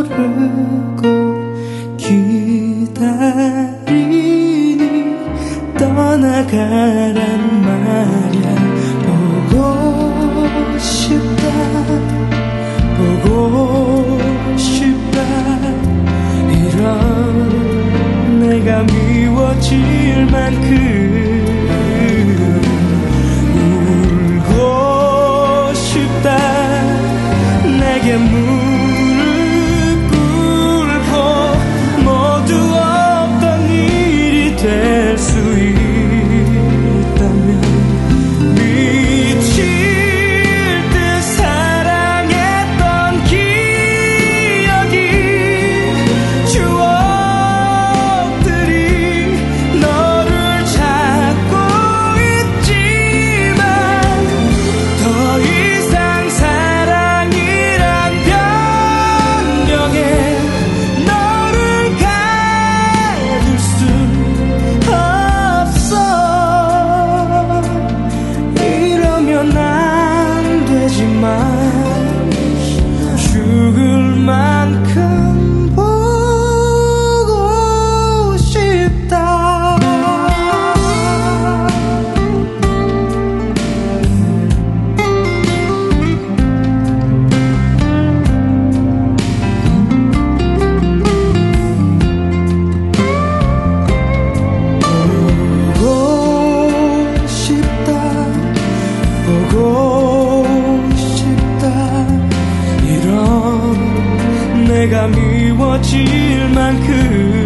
모르고 기다리니 떠나가란 말이야. 보고 싶다 보고 싶다 이런 내가 미워질 만큼 울고 싶다. 내게 무릎 꿇고 모두 없던 일이 될 수 있다면 미칠 듯 사랑했던 기억이 추억들이 너를 찾고 있지만 더 이상 사랑이란 변명에 너를 가둘 수 없어. 이러면 안 되지만 죽을 만큼 보고 싶다. 보고 싶다 보고 싶다 이런 내가 미워질 만큼